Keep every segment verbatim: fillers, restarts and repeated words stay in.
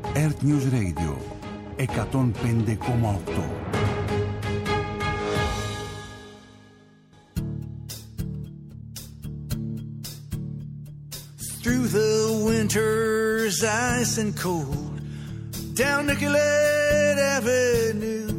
Earth News Radio εκατόν πέντε κόμμα οκτώ. Through the winter's ice and cold, down Nicollet Avenue,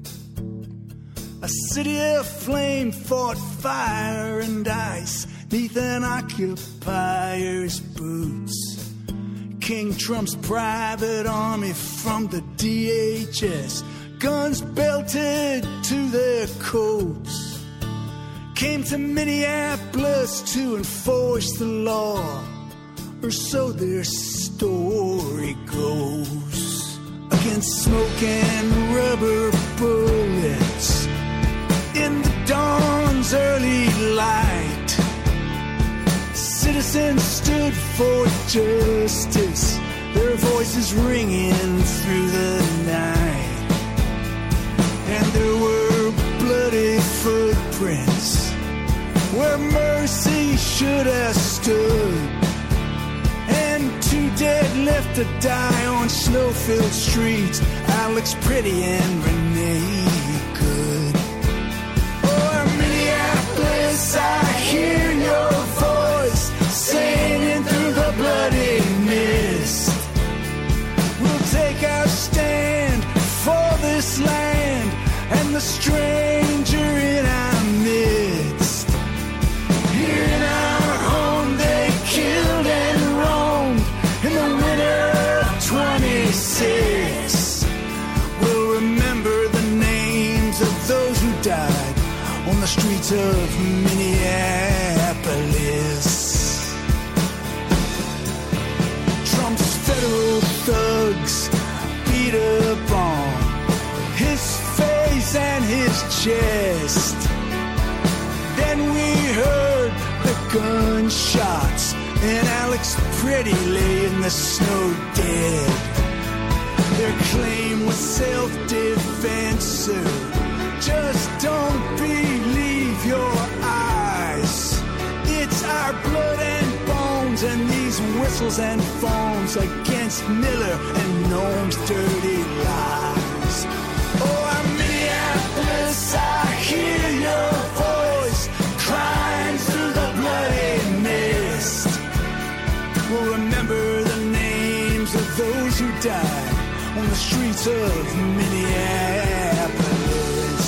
a city of flame fought fire and ice neath an occupier's boots. King Trump's private army from the D H S, guns belted to their coats, came to Minneapolis to enforce the law, or so their story goes. Against smoke and rubber bullets in the dawn's early light, citizens stood for justice, their voices ringing through the night. And there were bloody footprints where mercy should have stood, and two dead left to die on snow-filled streets, Alex Pretty and Renee Good. Oh, Minneapolis, I hear your voice singing through the bloody mist. We'll take our stand for this land and the stranger in our midst. Here in our home they killed and roamed in the winter of twenty-six. We'll remember the names of those who died on the streets of Minneapolis. Trump's federal thugs beat up on his face and his chest. Then we heard the gunshots and Alex Pretty lay in the snow dead. Their claim was self-defense, sir. Just don't believe your eyes. It's our blood and bones and these whistles and phones against Miller and Noam's dirty lies. Oh, I'm Minneapolis, I hear your voice crying through the bloody mist. We'll remember the names of those who died on the streets of Minneapolis.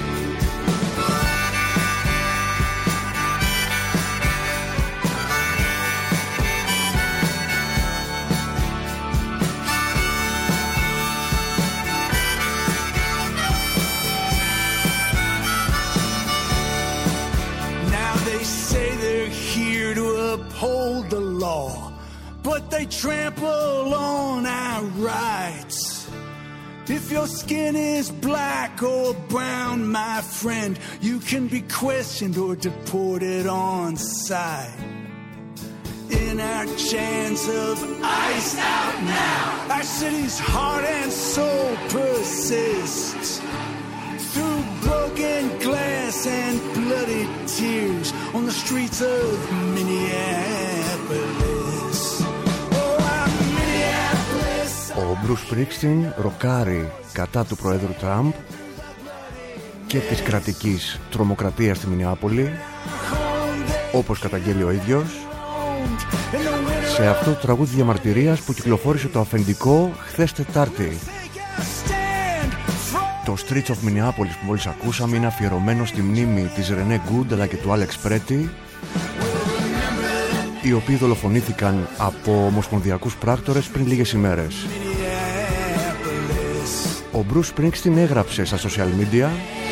Uphold the law, but they trample on our rights. If your skin is black or brown, my friend, you can be questioned or deported on sight. In our chance of ice out now, our city's heart and soul persists. Through broken glass and bloody tears on the streets of Minneapolis. Oh, I'm Minneapolis. Ο Bruce Springsteen ροκάρει κατά του Προέδρου Τραμπ και της κρατικής τρομοκρατίας στη Μινεάπολη, όπως καταγγέλει ο ίδιος, σε αυτό το τραγούδι διαμαρτυρίας που κυκλοφόρησε το αφεντικό χθες Τετάρτη. Το Streets of Minneapolis που μόλις ακούσαμε είναι αφιερωμένο στη μνήμη της Renee Good αλλά και του Alex Pretty, οι οποίοι δολοφονήθηκαν από ομοσπονδιακούς πράκτορες πριν λίγες ημέρες. Ο Bruce Springsteen έγραψε στα social media,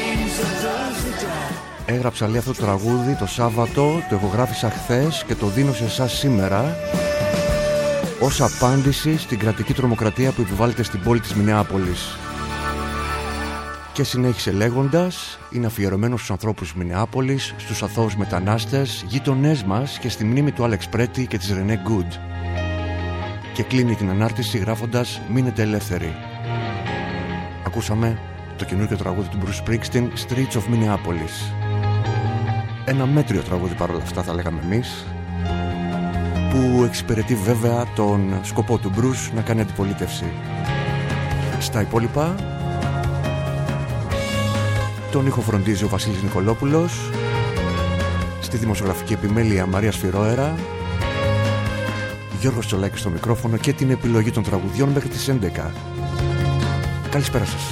έγραψα λέει αυτό το τραγούδι το Σάββατο, το ηχογράφησα χθες και το δίνω σε εσάς σήμερα ως απάντηση στην κρατική τρομοκρατία που επιβάλλεται στην πόλη της Μινεάπολης. Και συνέχισε λέγοντας, είναι αφιερωμένο στους ανθρώπους της Μινεάπολης, στους αθώους μετανάστες, γείτονές μας και στη μνήμη του Alex Pretty και της Renee Good. Και κλείνει την ανάρτηση γράφοντας, μείνετε ελεύθεροι. Ακούσαμε το καινούργιο τραγούδι του Bruce Springsteen, Streets of Minneapolis. Ένα μέτριο τραγούδι παρόλα αυτά θα λέγαμε εμείς. που εξυπηρετεί βέβαια τον σκοπό του Μπρους να κάνει αντιπολίτευση. Στα υπόλοιπα, τον ήχο φροντίζει ο Βασίλης Νικολόπουλος, στη δημοσιογραφική επιμέλεια Μαρία Σφυρόερα, Γιώργος Τσολάκης στο μικρόφωνο και την επιλογή των τραγουδιών μέχρι τις έντεκα. Καλησπέρα σας.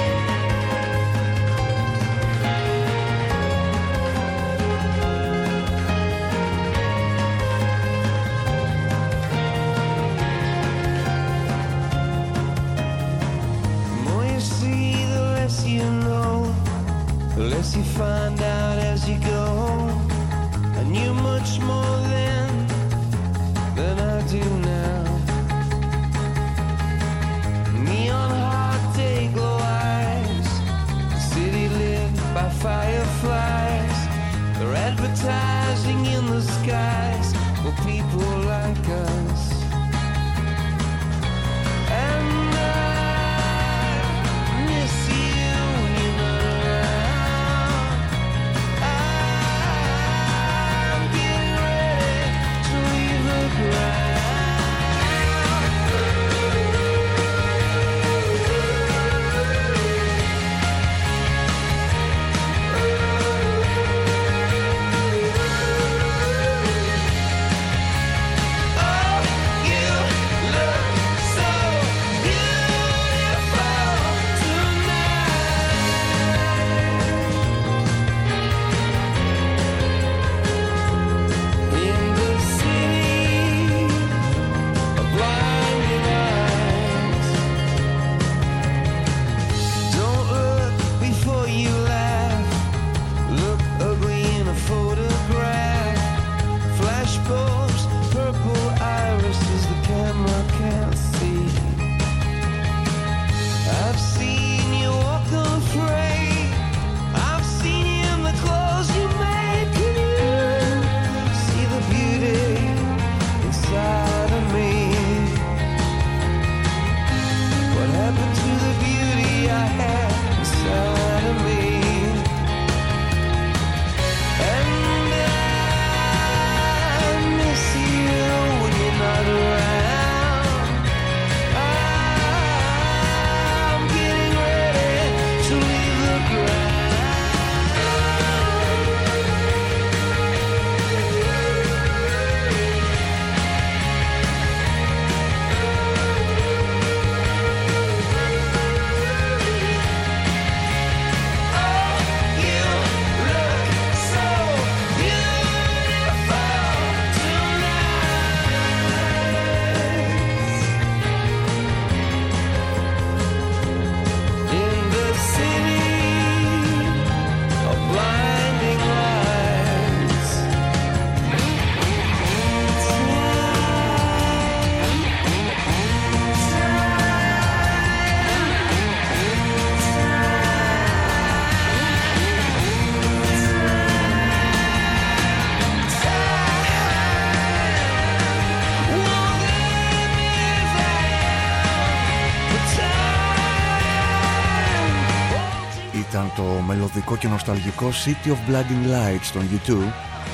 Το μελωδικό και νοσταλγικό City of Blinding Lights στον YouTube.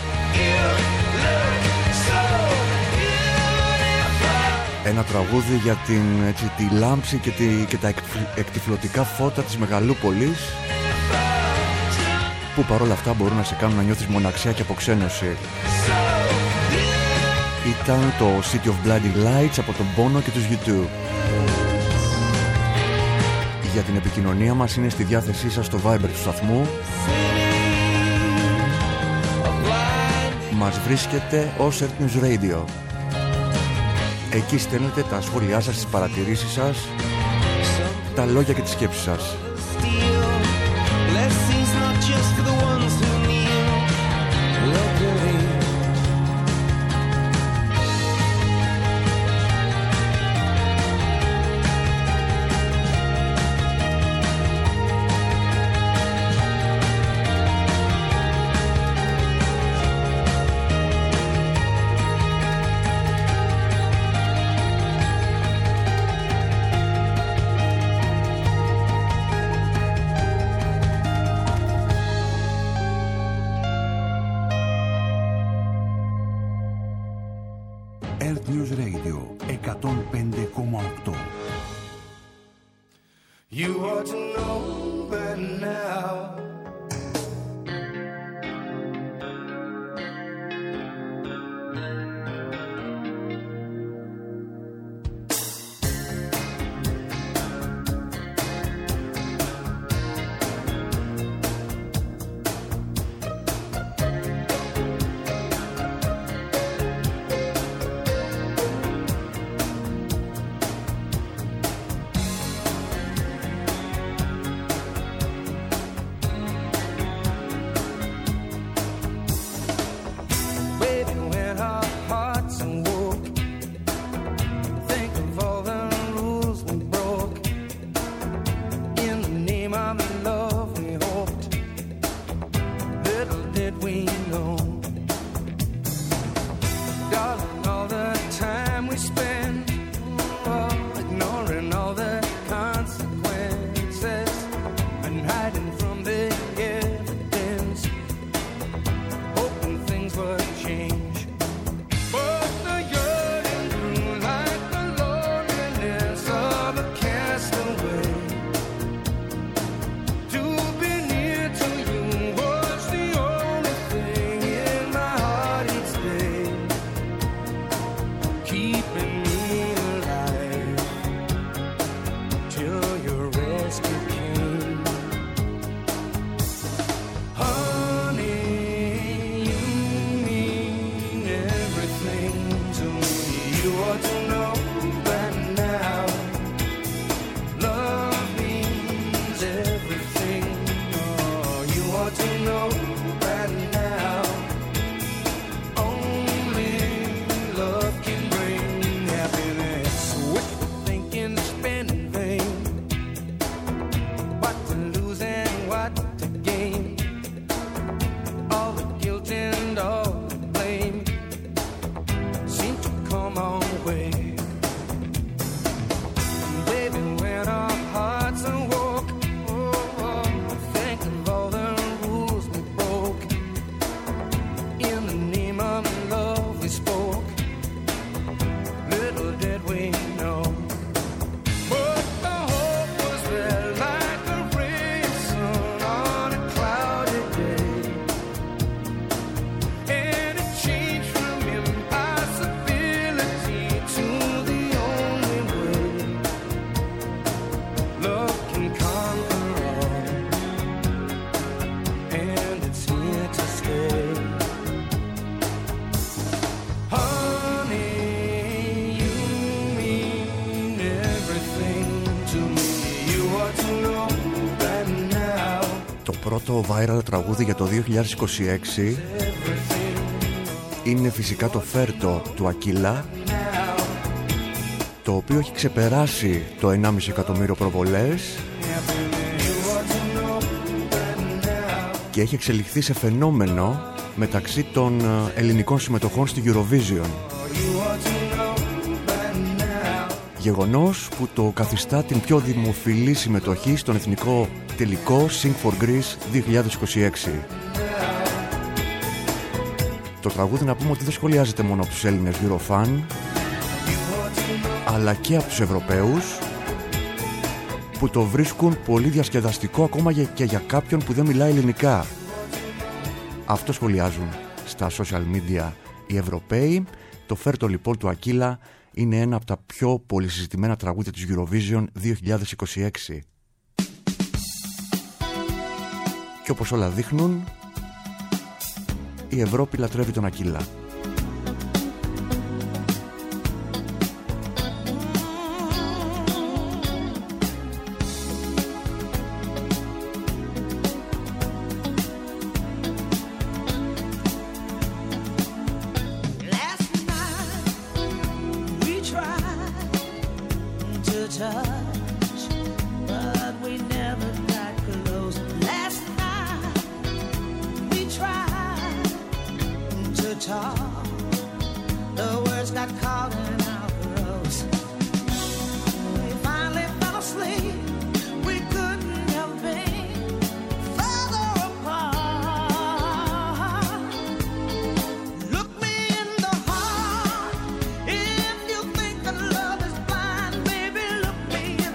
Ένα τραγούδι για την, έτσι, τη λάμψη και, τη, και τα εκτυφλωτικά φώτα της Μεγαλούπολης, που παρόλα αυτά μπορούν να σε κάνουν να νιώθεις μοναξιά και αποξένωση. Ήταν το City of Blinding Lights από τον Bono και τους YouTube. Για την επικοινωνία μας είναι στη διάθεσή σας το Viber του σταθμού. Μας βρίσκεται ως Earth News Radio. Εκεί στέλνετε τα σχόλιά σας, τις παρατηρήσεις σας, τα λόγια και τις σκέψεις σας. Το viral τραγούδι για το δύο χιλιάδες είκοσι έξι είναι φυσικά το Φέρτο του Ακίλα, το οποίο έχει ξεπεράσει το ενάμιση εκατομμύριο προβολές και έχει εξελιχθεί σε φαινόμενο μεταξύ των ελληνικών συμμετοχών στη Eurovision, γεγονός που το καθιστά την πιο δημοφιλή συμμετοχή στον εθνικό τελικό Sing for Greece δύο χιλιάδες είκοσι έξι. Το τραγούδι, να πούμε ότι δεν σχολιάζεται μόνο από τους Έλληνες Eurofan, αλλά και από τους Ευρωπαίους, που το βρίσκουν πολύ διασκεδαστικό ακόμα και για κάποιον που δεν μιλάει ελληνικά. Αυτό σχολιάζουν στα social media οι Ευρωπαίοι. Το Φέρτο λοιπόν του Ακίλα είναι ένα από τα πιο πολυσυζητημένα τραγούδια της Eurovision δύο χιλιάδες είκοσι έξι. Και όπως όλα δείχνουν, η Ευρώπη λατρεύει τον Ακίλα. Look me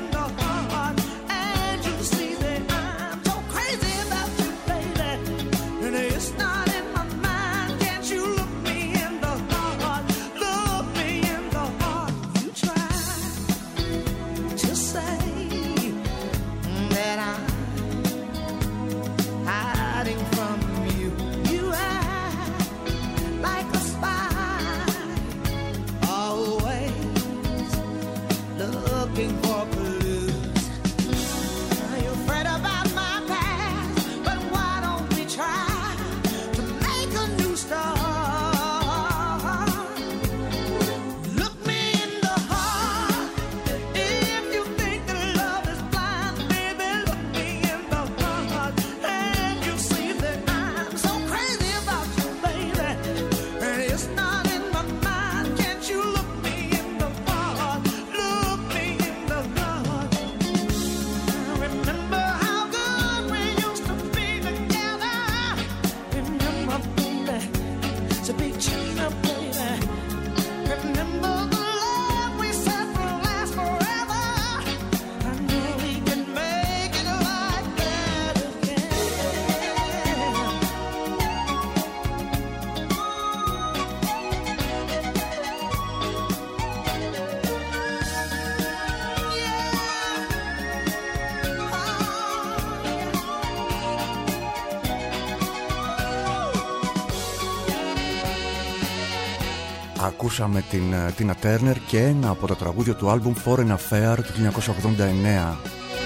Ακούσαμε την Tina Turner και ένα από τα τραγούδια του άλμπουμ Foreign Affair του χίλια εννιακόσια ογδόντα εννέα.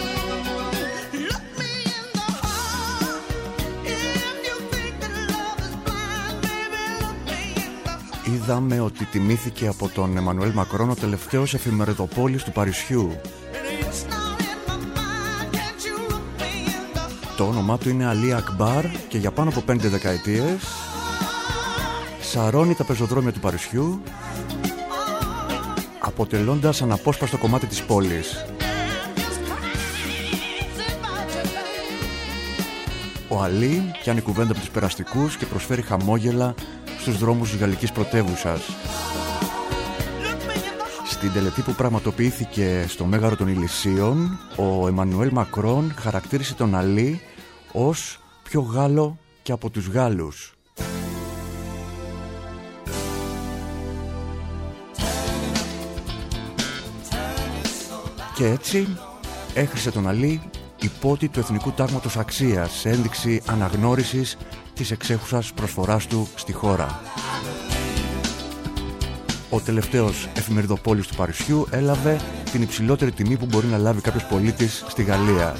Είδαμε ότι τιμήθηκε από τον Εμμανουέλ Μακρόν ο τελευταίος εφημεριδοπόλης του Παρισιού. Το όνομά του είναι Αλή Ακμπάρ και για πάνω από πέντε δεκαετίες σαρώνει τα πεζοδρόμια του Παρισιού, αποτελώντας αναπόσπαστο κομμάτι της πόλης. Ο Αλή πιάνει κουβέντα από τους περαστικούς και προσφέρει χαμόγελα στους δρόμους της γαλλικής πρωτεύουσας. Στην τελετή που πραγματοποιήθηκε στο Μέγαρο των Ηλυσίων, ο Εμμανουέλ Μακρόν χαρακτήρισε τον Αλή ως πιο Γάλλο και από τους Γάλλους. Και έτσι έχρισε τον Αλή υπότι του Εθνικού Τάγματος Αξίας σε ένδειξη αναγνώρισης της εξέχουσας προσφοράς του στη χώρα. Ο τελευταίος εφημεριδοπόλης του Παρισιού έλαβε την υψηλότερη τιμή που μπορεί να λάβει κάποιος πολίτης στη Γαλλία.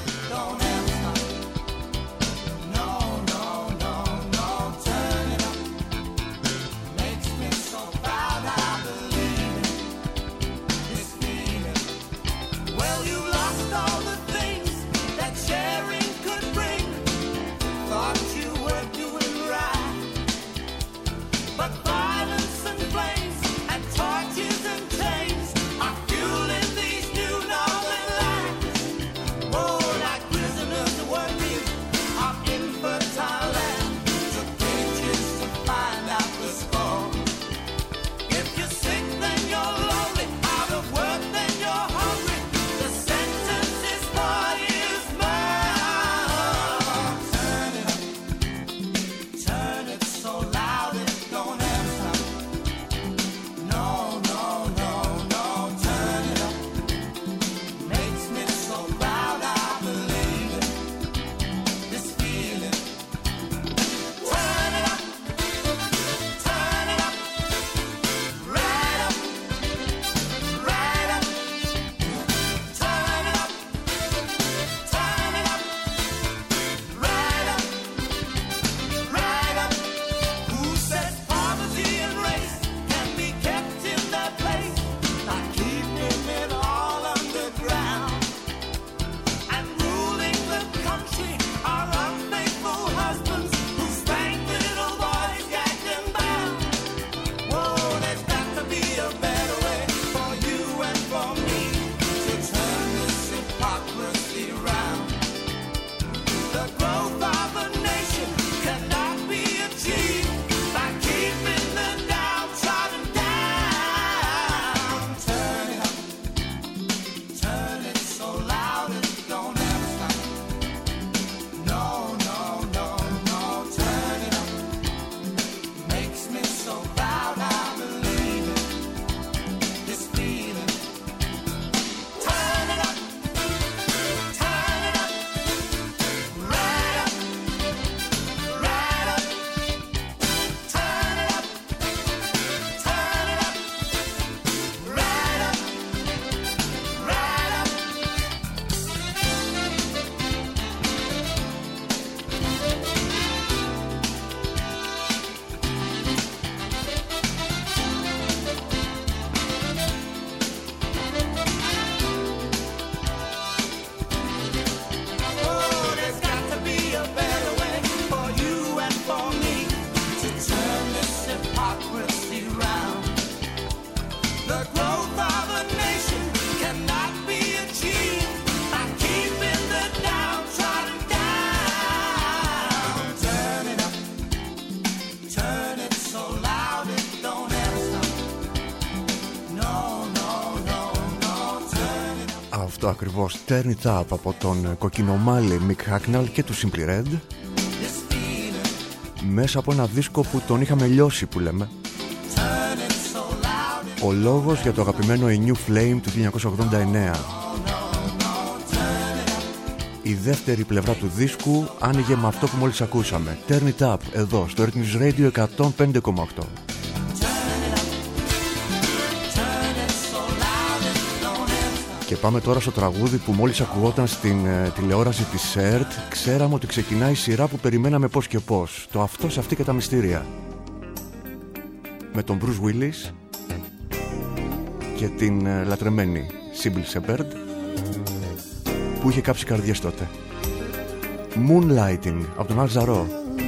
Αυτό ακριβώς, Turn It Up από τον κοκκινομάλη Mick Hucknall και του Simply Red, μέσα από ένα δίσκο που τον είχαμε λιώσει, που λέμε. Ο λόγος για το αγαπημένο A New Flame του χίλια εννιακόσια ογδόντα εννέα. Η δεύτερη πλευρά του δίσκου άνοιγε με αυτό που μόλις ακούσαμε, Turn It Up, εδώ στο Earth News Radio εκατόν πέντε κόμμα οκτώ. Και πάμε τώρα στο τραγούδι που μόλις ακουγόταν στην ε, τηλεόραση της ΣΕΡΤ. Ξέραμε ότι ξεκινάει η σειρά που περιμέναμε πώς και πώς. Το αυτός, αυτή και τα μυστήρια. Με τον Bruce Willis και την ε, λατρεμένη Sybil Shepherd, που είχε κάψει καρδιές τότε. Moonlighting από τον Al Jarreau.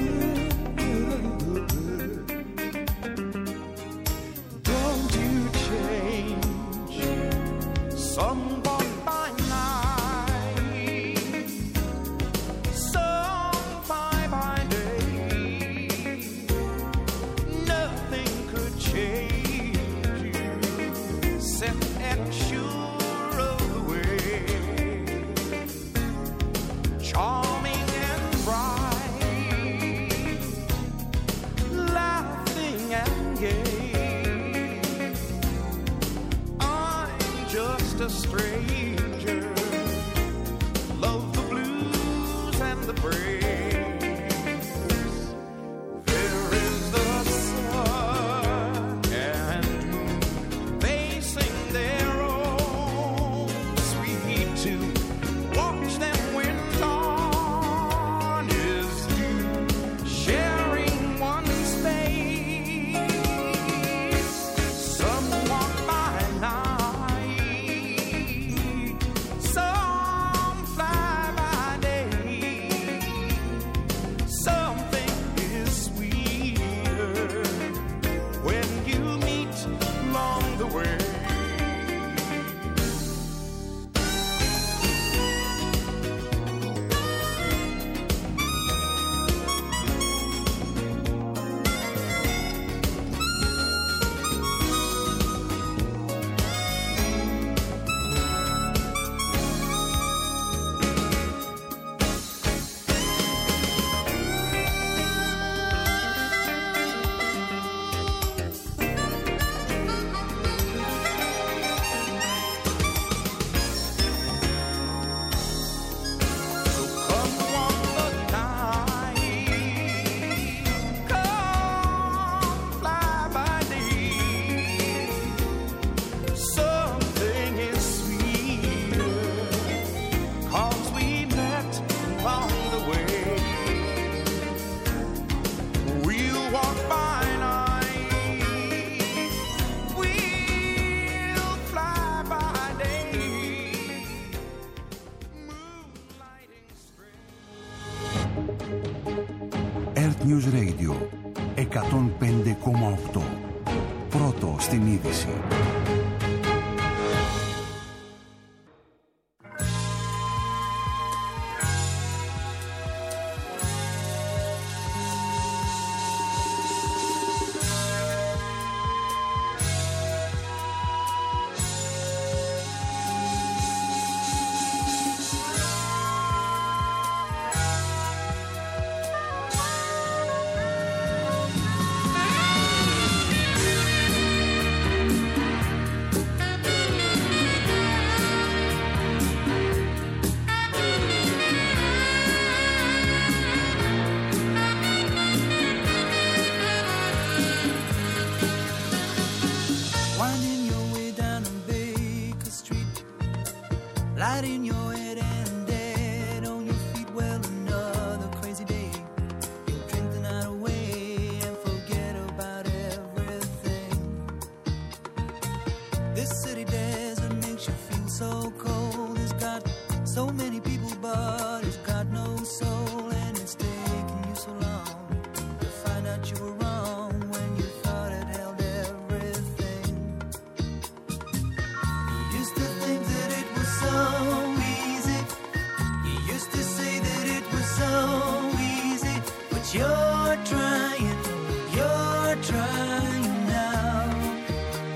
News Radio εκατόν πέντε κόμμα οκτώ. Πρώτο στην είδηση.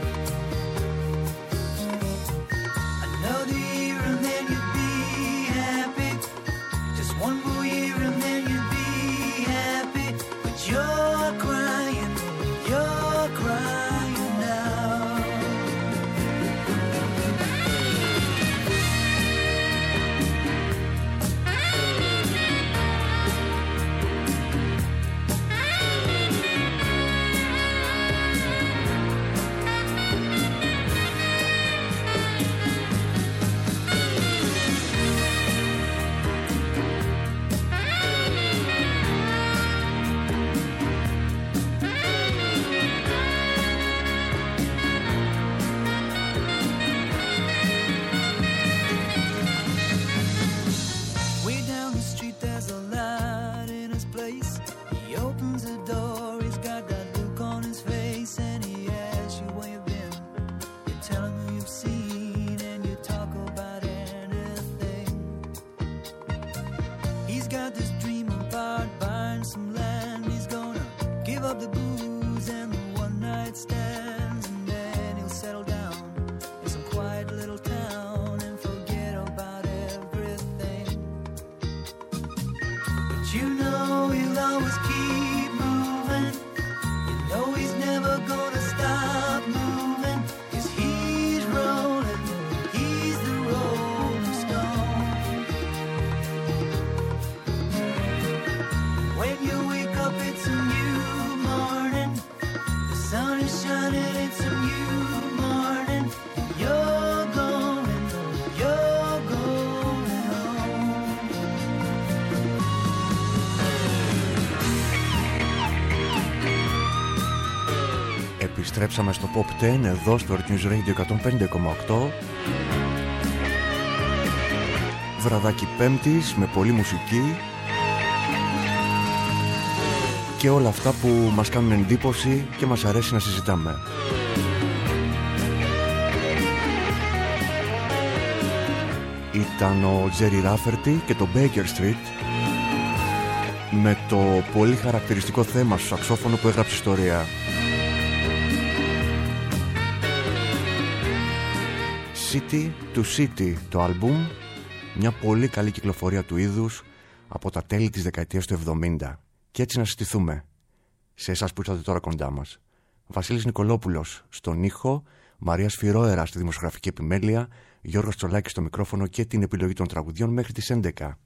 Another year and then you'll be seen and you talk about anything. He's got this dream about buying some land. He's gonna give up the booze and the one night stands, and then he'll settle down in some quiet little town and forget about everything. But you know he'll always keep moving. You know he's never gonna stop moving, 'cause he's rolling, he's the Rolling Stone. When you wake up it's a new morning, the sun is shining, it's a new morning. You're going, you're going home. Επιστρέψαμε στο Pop δέκα εδώ στο Earth News Radio εκατόν πέντε κόμμα οκτώ. Βραδάκι Πέμπτης με πολλή μουσική και όλα αυτά που μας κάνουν εντύπωση και μας αρέσει να συζητάμε. Ήταν ο Τζέρι Ράφερτι και το Baker Street με το πολύ χαρακτηριστικό θέμα στο σαξόφωνο που έγραψε ιστορία. City to City το άλμπουμ, μια πολύ καλή κυκλοφορία του είδους από τα τέλη της δεκαετίας του εβδομήντα. Και έτσι να συστηθούμε σε εσάς που ήρθατε τώρα κοντά μας. Βασίλης Νικολόπουλος στον ήχο, Μαρία Σφυρόερα στη δημοσιογραφική επιμέλεια, Γιώργος Τσολάκης στο μικρόφωνο και την επιλογή των τραγουδιών μέχρι τις έντεκα.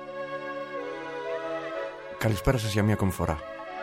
Καλησπέρα σας για μια ακόμη φορά.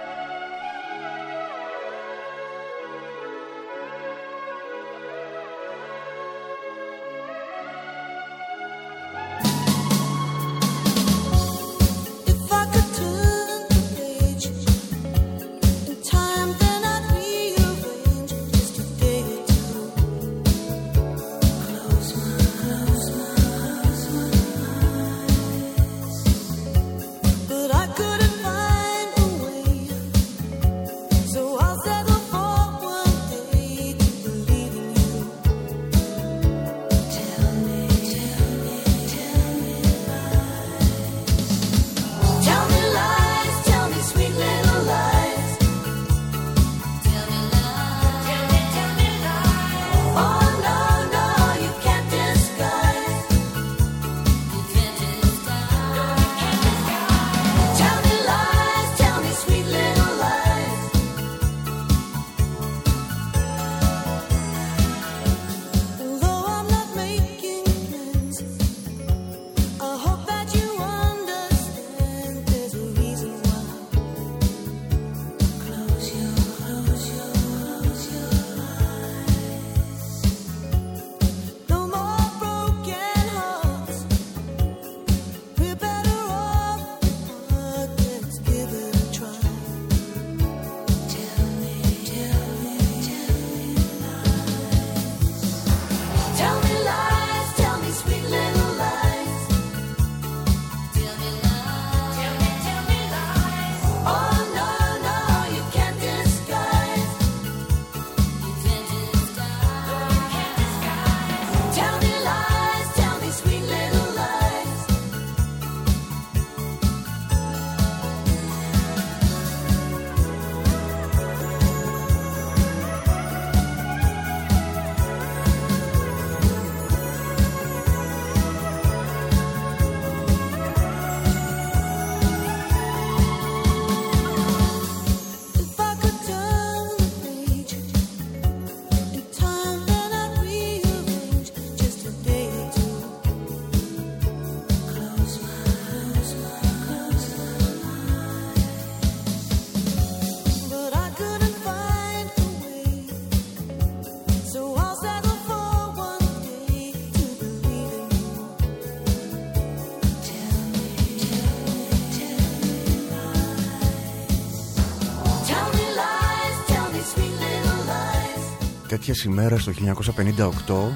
Τέτοιες ημέρες το χίλια εννιακόσια πενήντα οκτώ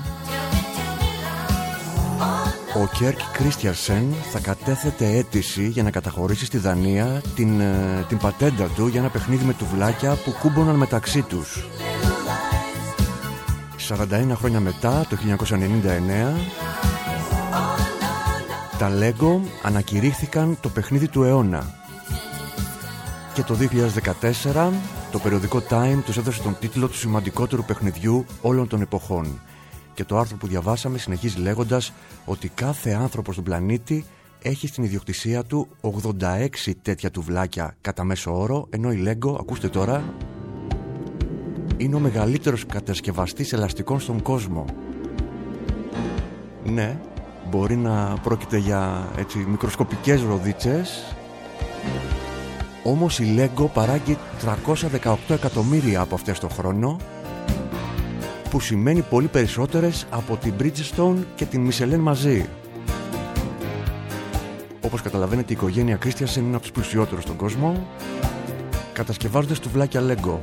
ο Κέρκ Κρίστιανσεν θα κατέθετε αίτηση για να καταχωρήσει στη Δανία την, την πατέντα του για ένα παιχνίδι με τουβλάκια που κούμποναν μεταξύ τους. σαράντα ένα χρόνια μετά, το χίλια εννιακόσια ενενήντα εννέα, τα Lego ανακηρύχθηκαν το παιχνίδι του αιώνα. Και το δύο χιλιάδες δεκατέσσερα το περιοδικό Time τους έδωσε τον τίτλο του σημαντικότερου παιχνιδιού όλων των εποχών. Και το άρθρο που διαβάσαμε συνεχίζει λέγοντας ότι κάθε άνθρωπος στον πλανήτη έχει στην ιδιοκτησία του ογδόντα έξι τέτοια τουβλάκια κατά μέσο όρο, ενώ η Lego, ακούστε τώρα, είναι ο μεγαλύτερος κατασκευαστής ελαστικών στον κόσμο. Ναι, μπορεί να πρόκειται για έτσι μικροσκοπικές ροδίτσες, όμως η Lego παράγει τριακόσια δεκαοκτώ εκατομμύρια από αυτές το χρόνο, που σημαίνει πολύ περισσότερες από την Bridgestone και την Michelin μαζί. Όπως καταλαβαίνετε, η οικογένεια Christiansen είναι από τους πλουσιότερους στον κόσμο, κατασκευάζοντας τουβλάκια Lego.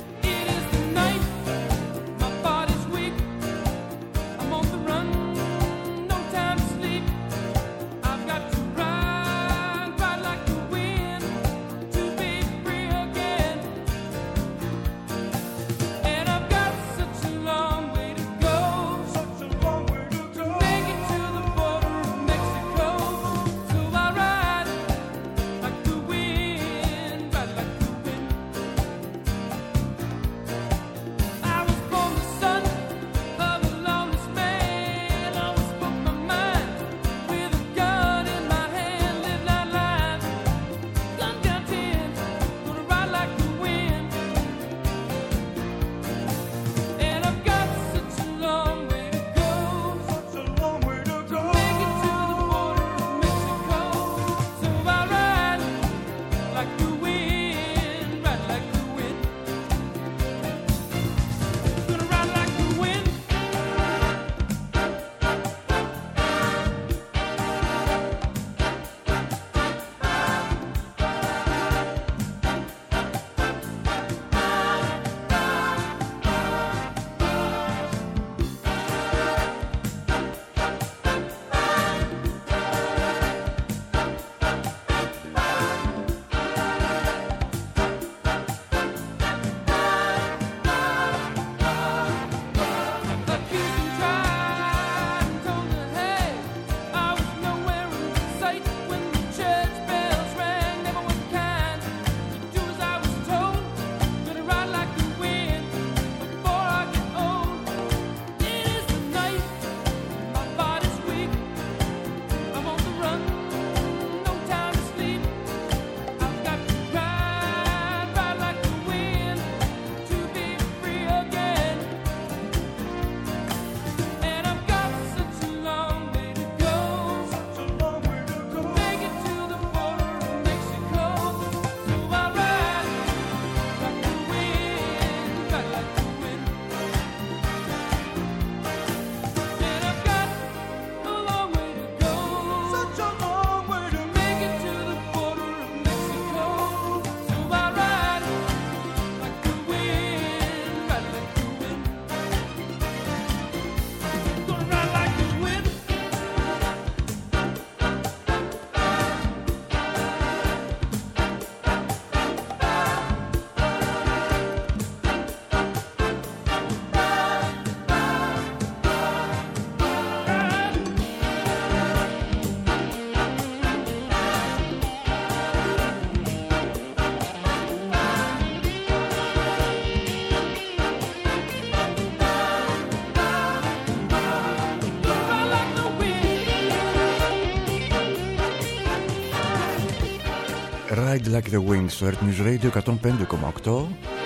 Ride Like the Wind στο Earth News Radio εκατόν πέντε κόμμα οκτώ.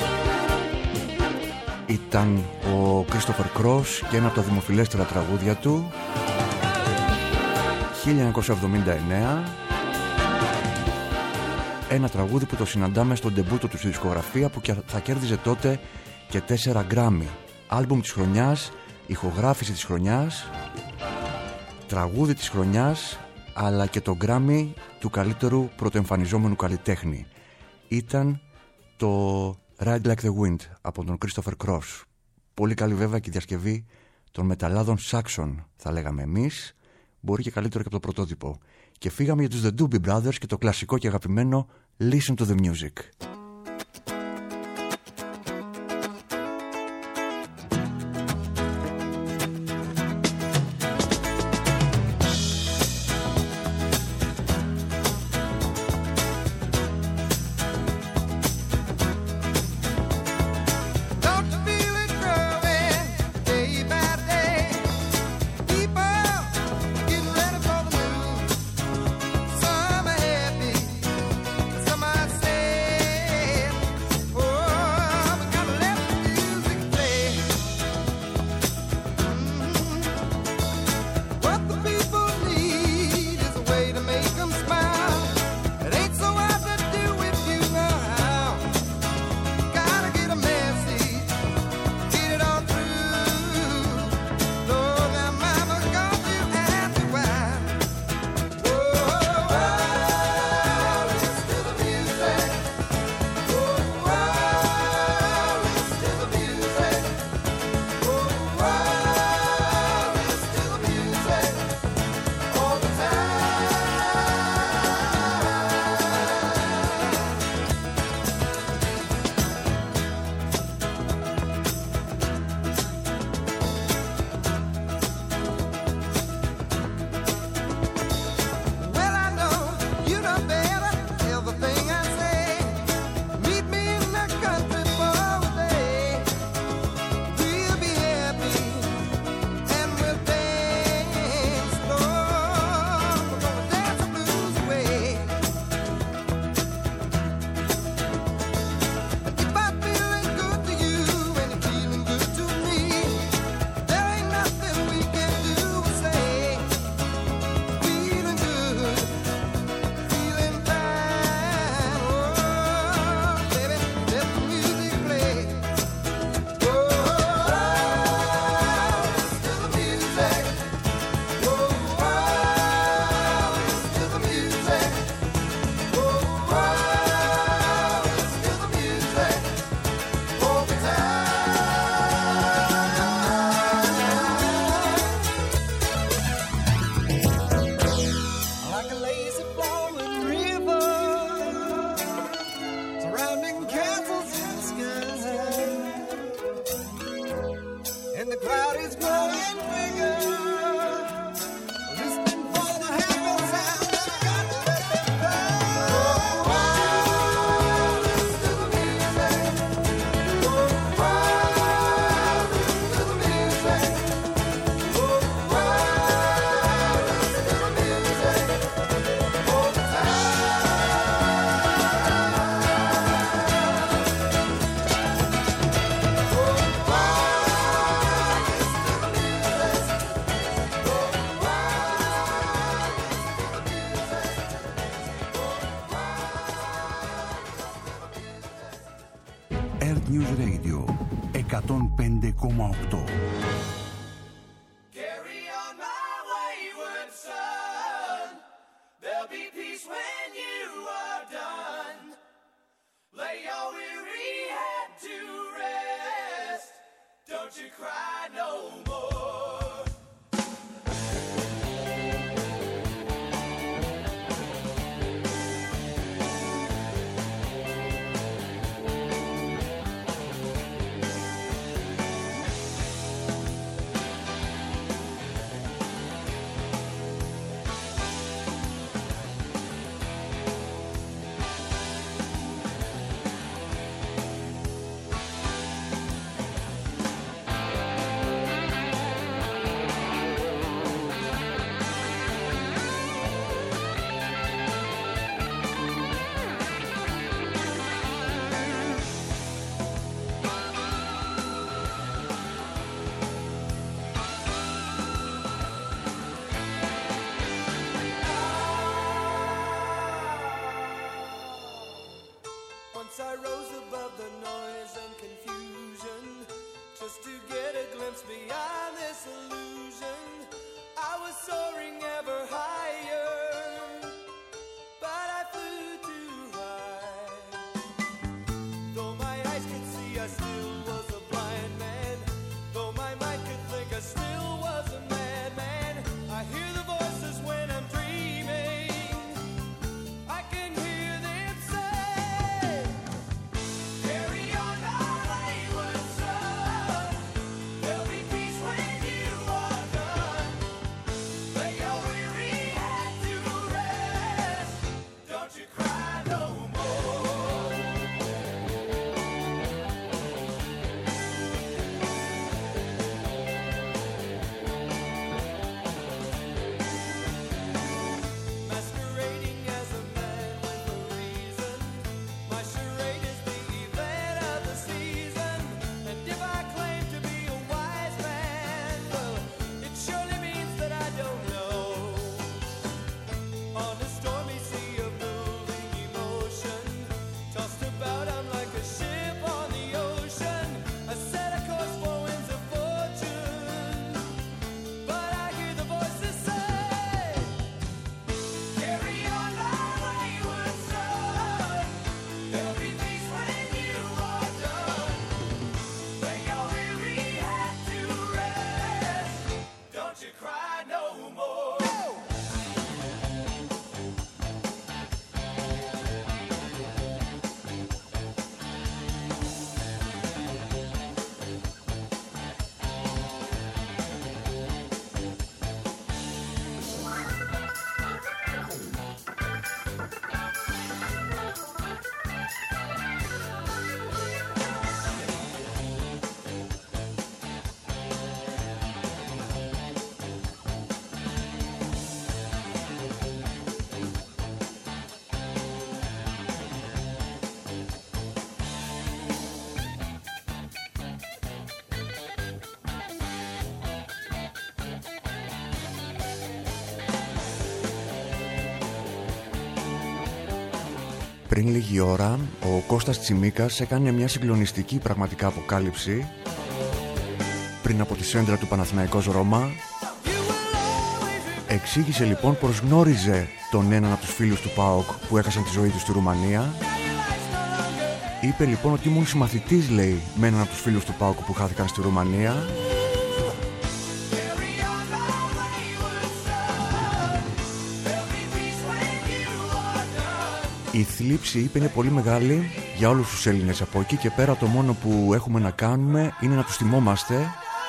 Ήταν ο Christopher Cross και ένα από τα δημοφιλέστερα τραγούδια του, χίλια εννιακόσια εβδομήντα εννέα. Ένα τραγούδι που το συναντάμε στον ντεμπούτο του στη δισκογραφία, που θα κέρδιζε τότε και τέσσερα Grammy. Άλμπουμ της χρονιάς, ηχογράφηση της χρονιάς, τραγούδι της χρονιάς, αλλά και το Grammy του καλύτερου πρωτοεμφανιζόμενου καλλιτέχνη. Ήταν το Ride Like the Wind από τον Christopher Cross. Πολύ καλή βέβαια και η διασκευή των μεταλλάδων Saxon, θα λέγαμε εμείς. Μπορεί και καλύτερο και από το πρωτότυπο. Και φύγαμε για τους The Doobie Brothers και το κλασικό και αγαπημένο Listen to the Music. Earth News Radio εκατόν πέντε κόμμα οκτώ. Lay your weary head to rest. Don't you cry no more. I rose above the noise and confusion just to get a glimpse beyond this illusion. I was soaring ever higher, but I flew too high. Though my eyes could see, I still was a blind man. Though my mind could think, I still was a madman. I hear the voices when I'm dreaming. I can hear them say, Πριν λίγη ώρα ο Κώστας Τσιμίκας έκανε μια συγκλονιστική πραγματικά αποκάλυψη πριν από τη σέντρα του Παναθηναϊκός Ρώμα. Εξήγησε λοιπόν πως γνώριζε τον έναν από τους φίλους του ΠΑΟΚ που έχασαν τη ζωή τους στη Ρουμανία. Είπε λοιπόν ότι ήμουν συμμαθητής, λέει, με έναν από τους φίλους του ΠΑΟΚ που χάθηκαν στη Ρουμανία. Η θλίψη, είπε, είναι πολύ μεγάλη για όλους τους Έλληνες. Από εκεί και πέρα το μόνο που έχουμε να κάνουμε είναι να τους θυμόμαστε.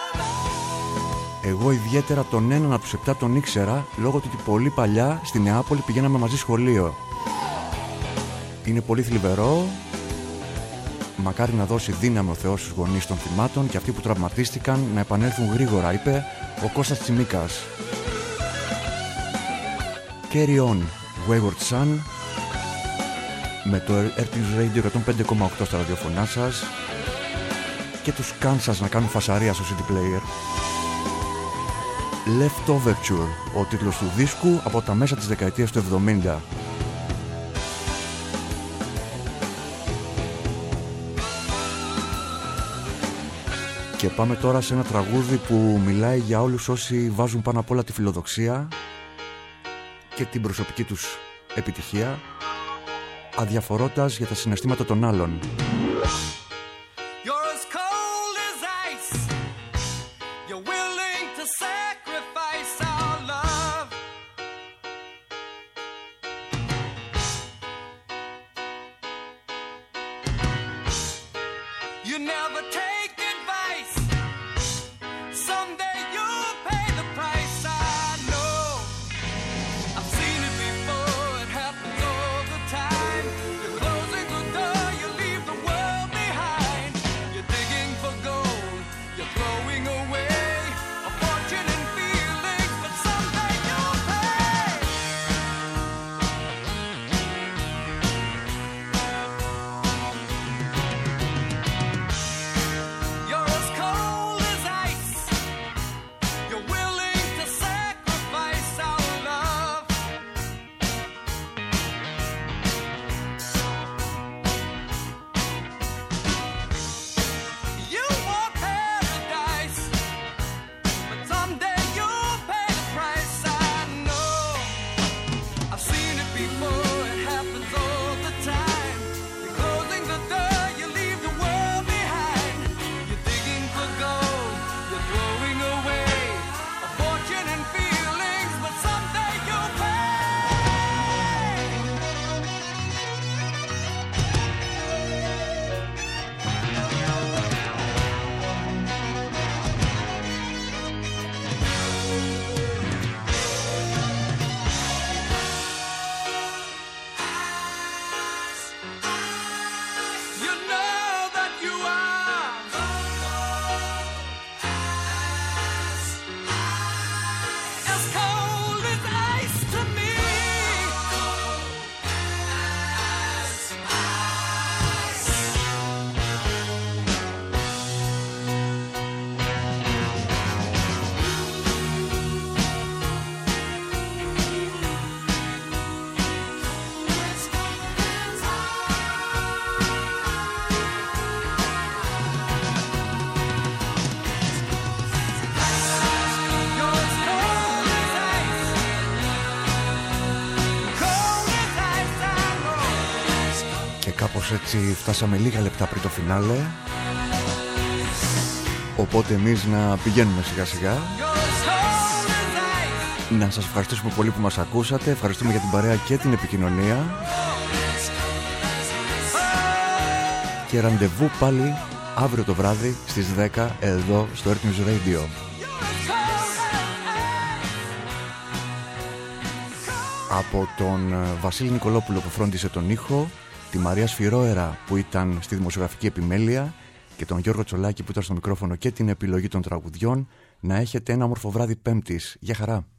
Εγώ ιδιαίτερα τον έναν από τους επτά τον ήξερα λόγω του ότι πολύ παλιά στη Νεάπολη πηγαίναμε μαζί σχολείο. Είναι πολύ θλιβερό. Μακάρι να δώσει δύναμη ο Θεός στους γονείς των θυμάτων και αυτοί που τραυματίστηκαν να επανέλθουν γρήγορα, είπε ο Κώστας Τσιμίκας. Carry on, Wayward Son, με το Earth News Radio εκατόν πέντε κόμμα οκτώ στα ραδιοφωνά σας και τους Kansas να κάνουν φασαρία στο σι ντι player. Left Overture, ο τίτλος του δίσκου από τα μέσα της δεκαετίας του εβδομήντα. Και πάμε τώρα σε ένα τραγούδι που μιλάει για όλους όσοι βάζουν πάνω απ' όλα τη φιλοδοξία και την προσωπική τους επιτυχία, αδιαφορώντας για τα συναισθήματα των άλλων. Κάπως έτσι φτάσαμε λίγα λεπτά πριν το φινάλε. Οπότε εμείς να πηγαίνουμε σιγά σιγά. Να σας ευχαριστήσουμε πολύ που μας ακούσατε. Ευχαριστούμε για την παρέα και την επικοινωνία. Και ραντεβού πάλι αύριο το βράδυ στις δέκα εδώ στο Earth News Radio. Από τον Βασίλη Νικολόπουλο που φρόντισε τον ήχο, τη Μαρία Σφυρόερα που ήταν στη δημοσιογραφική επιμέλεια και τον Γιώργο Τσολάκη που ήταν στο μικρόφωνο και την επιλογή των τραγουδιών, να έχετε ένα όμορφο βράδυ Πέμπτης. Γεια χαρά.